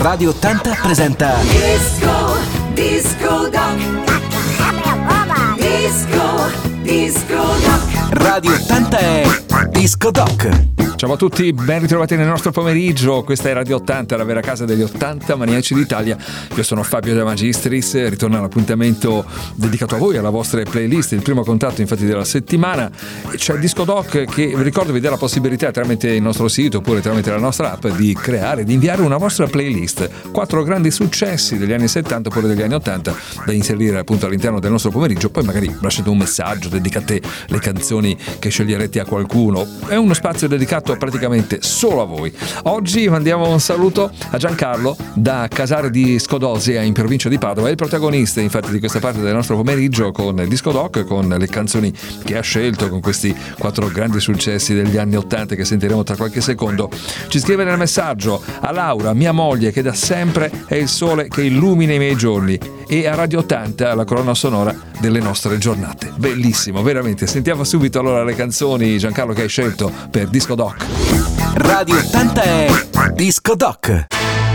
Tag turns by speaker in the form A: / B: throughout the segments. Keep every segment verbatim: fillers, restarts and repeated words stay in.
A: Radio ottanta presenta
B: Disco, Disco Doc. Disco, Disco Doc.
A: Radio ottanta è Disco Doc.
C: Ciao a tutti, ben ritrovati nel nostro pomeriggio. Questa è Radio ottanta, la vera casa degli ottanta maniaci d'Italia. Io sono Fabio De Magistris, ritorna l'appuntamento dedicato a voi, alla vostra playlist, il primo contatto infatti della settimana. C'è Disco Doc che, vi ricordo, vi dà la possibilità tramite il nostro sito oppure tramite la nostra app di creare, di inviare una vostra playlist. Quattro grandi successi degli anni settanta oppure degli anni ottanta da inserire appunto all'interno del nostro pomeriggio. Poi magari lasciate un messaggio, dedicate le canzoni che sceglierete a qualcuno. È uno spazio dedicato praticamente solo a voi. Oggi mandiamo un saluto a Giancarlo da Casare di Scodosia in provincia di Padova. È il protagonista infatti di questa parte del nostro pomeriggio con Disco Doc, con le canzoni che ha scelto, con questi quattro grandi successi degli anni ottanta che sentiremo tra qualche secondo. Ci scrive nel messaggio a Laura, mia moglie, che da sempre è il sole che illumina i miei giorni, e a Radio ottanta la colonna sonora delle nostre giornate. Bellissimo, veramente. Sentiamo subito allora le canzoni, Giancarlo, che hai scelto per Disco Doc.
A: Radio ottanta è Disco Doc.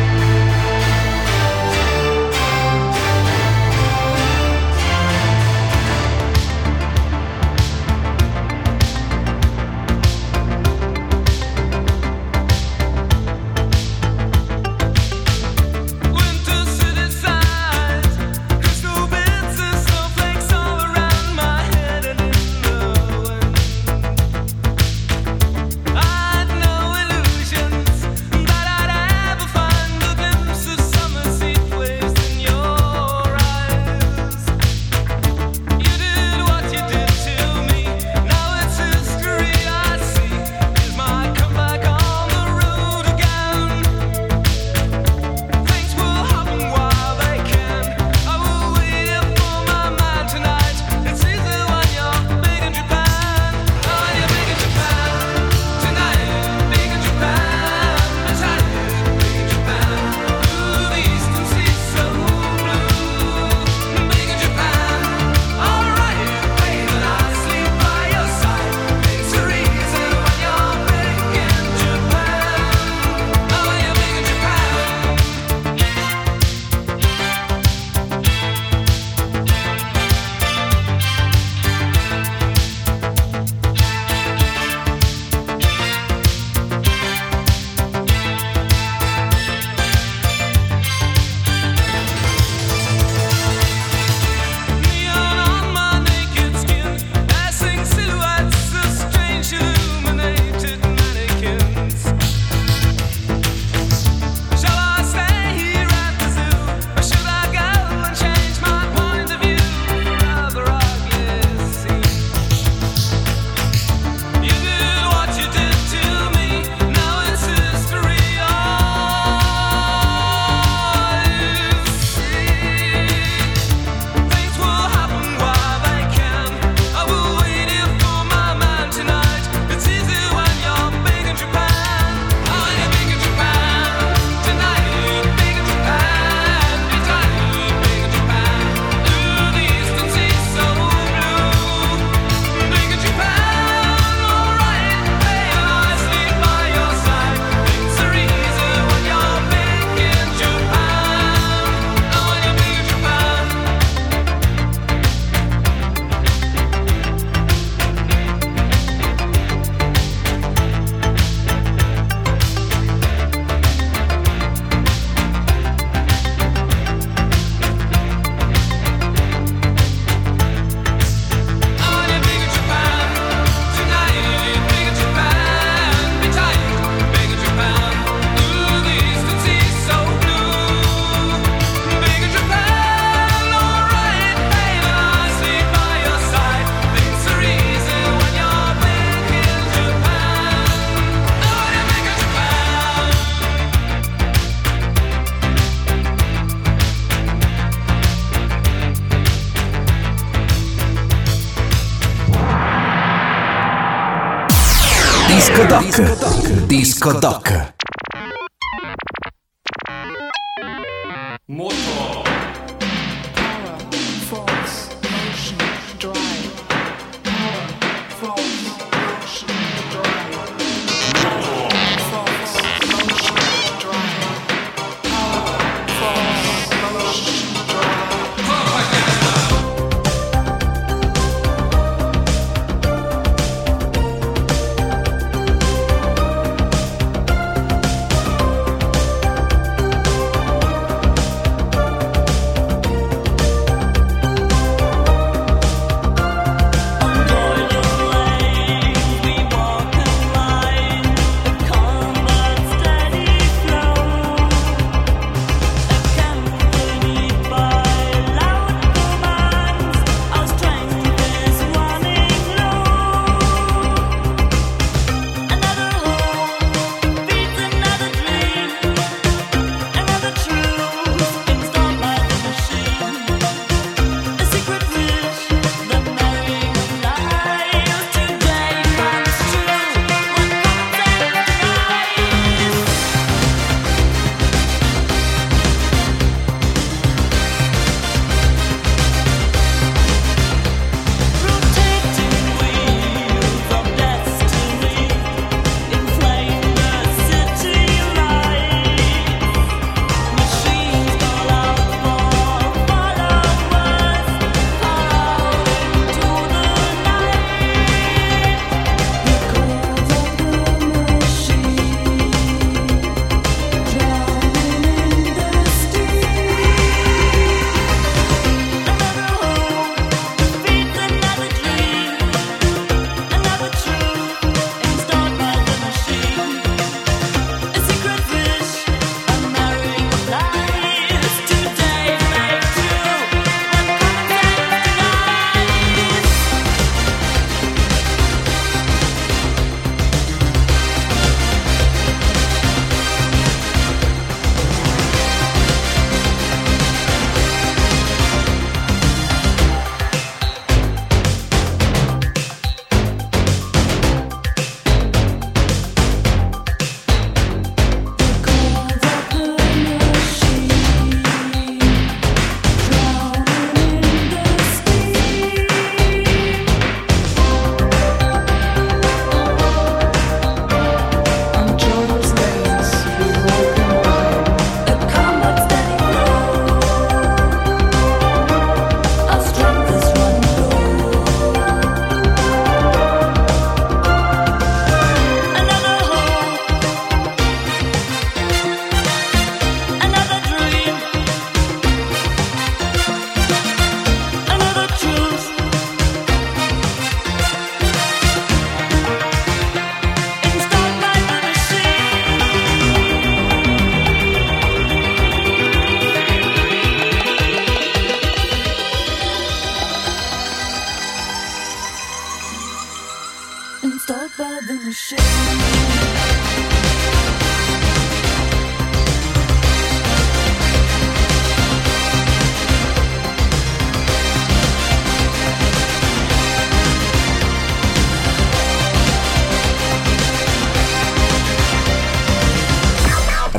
A: Disco Doc. Disco Doc.
D: Motor.
E: Power, force, motion, drive. Power, force, motion, drive. Power, force, motion, drive. Power,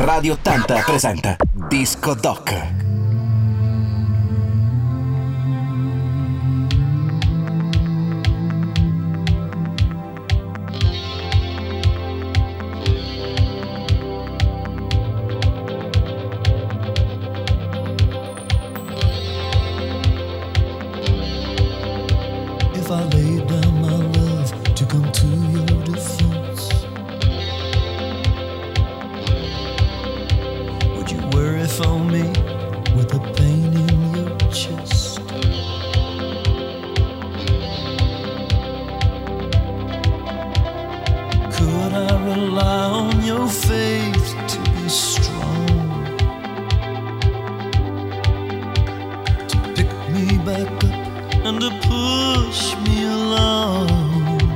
A: Radio ottanta presenta Disco Doc.
D: If I laid down my love to come to your defense, would you worry for me with the pain in your chest? Could I rely on your faith to be strong, to pick me back up and to push me along?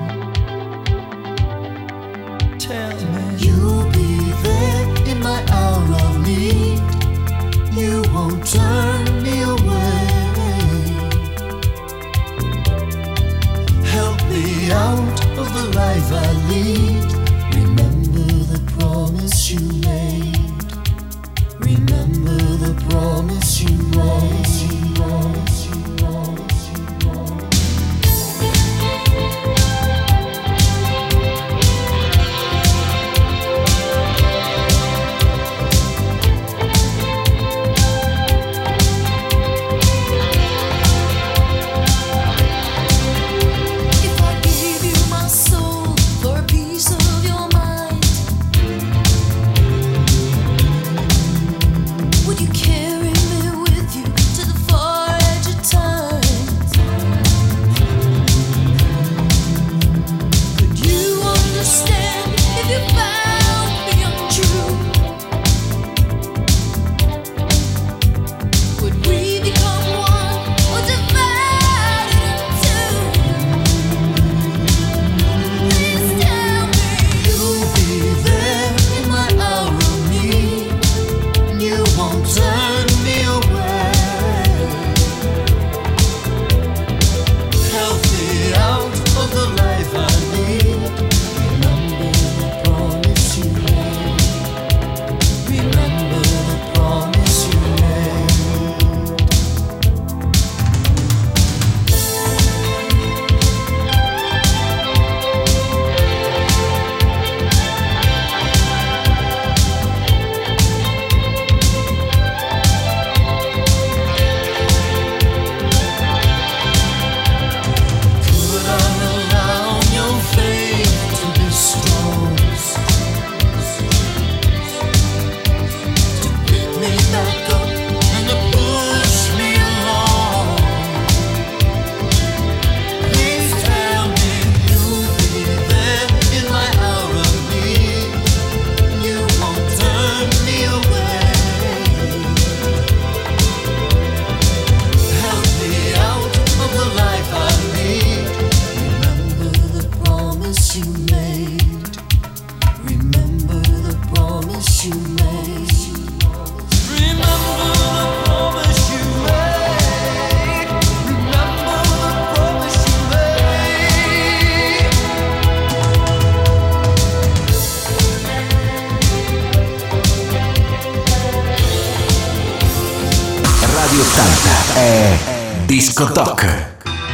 D: Tell me you'll be there in my hour of need. You won't turn me away. Help me out of the life I lead. Remember the promise you made. Remember the promise you made. Promise you made. Promise you made.
F: If I gave you my soul for a piece of your mind, would you carry me with you to the far edge of time? Could you understand if you found me untrue? Would we become one or divided in two? Please tell me
D: You'll be there in my hour of need. You won't turn me away. Help me out of the life I lead. Remember the promise you made. Remember the promise you made. Could I rely on your faith to be strong, to pick me back up and to push me along? Please tell me you'll be there in my hour of need. You won't turn me away. Help me out of the life I lead. Remember the promise you made. Remember the promise you made. Remember the promise you made. Remember the promise you made.
A: Radio ottanta è Disco Doc.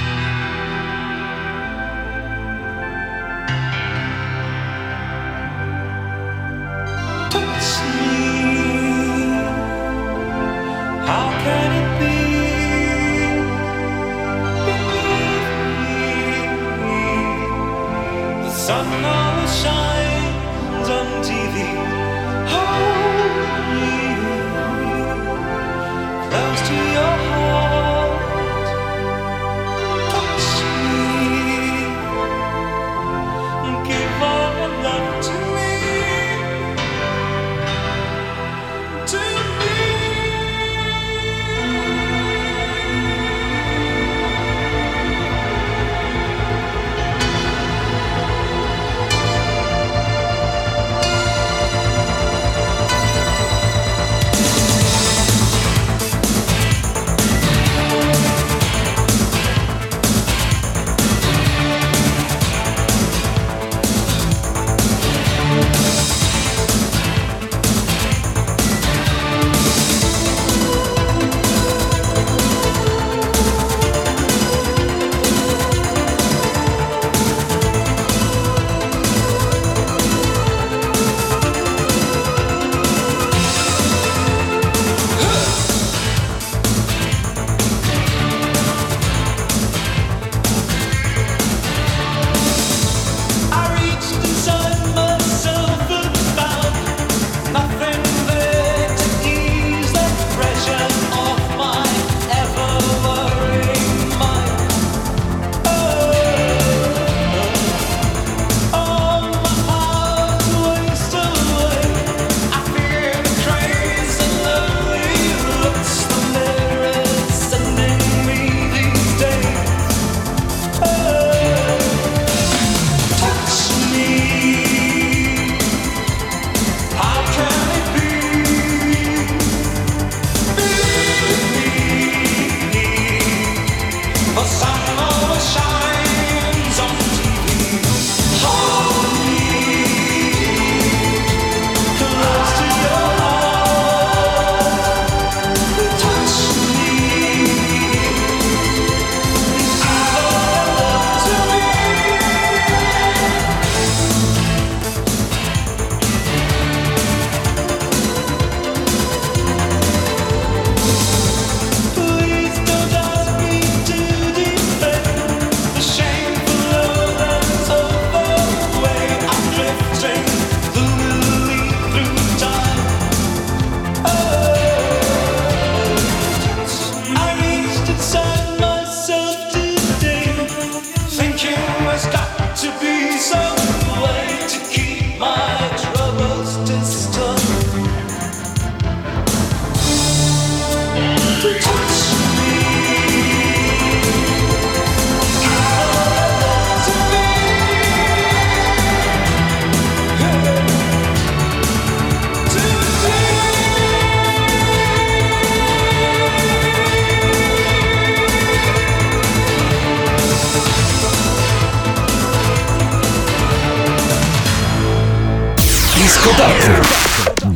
D: Touch me. How can it be? The sun always shines on T V. Hold me close to your heart.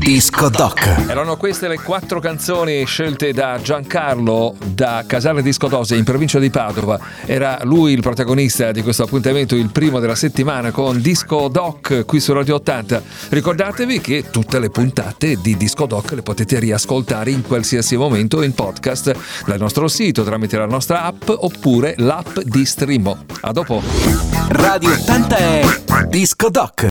A: Disco Doc.
C: Erano queste le quattro canzoni scelte da Giancarlo da Casale Disco Dose in provincia di Padova. Era lui il protagonista di questo appuntamento, il primo della settimana con Disco Doc qui su Radio ottanta. Ricordatevi che tutte le puntate di Disco Doc le potete riascoltare in qualsiasi momento in podcast dal nostro sito tramite la nostra app oppure l'app di Streamo. A dopo.
A: Radio ottanta è Disco Doc.